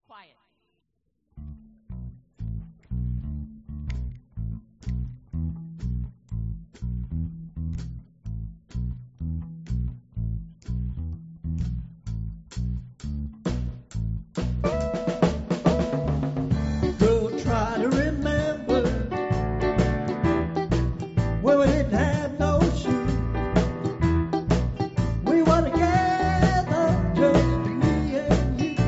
Quiet. Girl, try to remember when we didn't have no shoes. We were together, just me and you.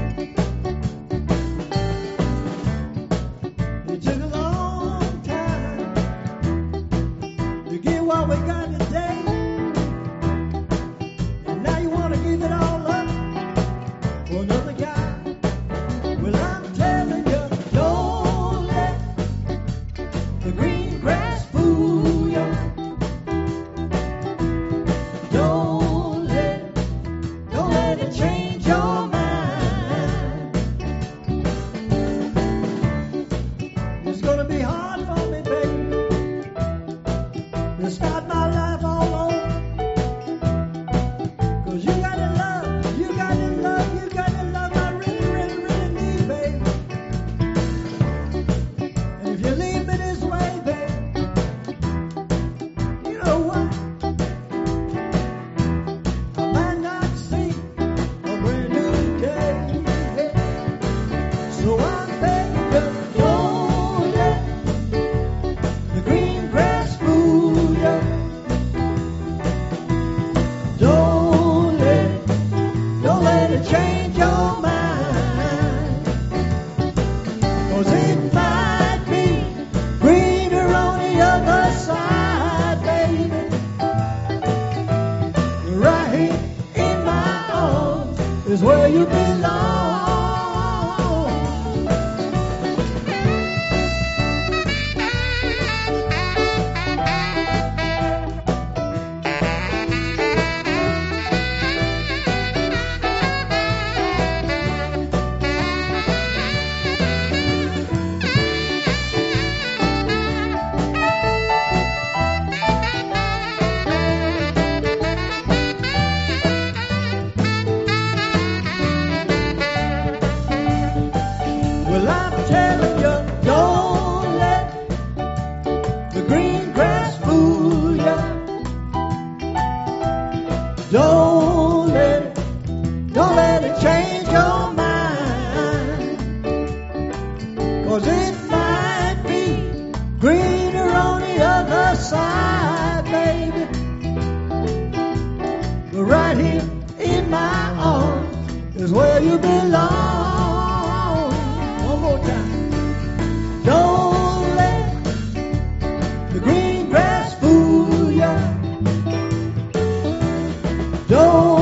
It took a long time to get what we got today, and now you want to give it all up for another guy. Well, I'm telling you, don't let the green grass fool you. Don't let it change your mind. It's gonna be hard for me, baby, to start my life all over. 'Cause you got to love, you got to love, you got to love I really, really, really need, baby. And if you leave me this way, baby, you know what? I might not see a brand new day. So I'm begging you, don't let the green grass fool you. Don't let it change your mind. 'Cause it might be greener on the other side, baby. Right here in my arms is where you belong. Well, I'm telling you, don't let the green grass fool you. Don't let it change your mind. 'Cause it might be greener on the other side, baby. But right here in my arms is where you belong. One more time. Don't let the green grass fool you. Don't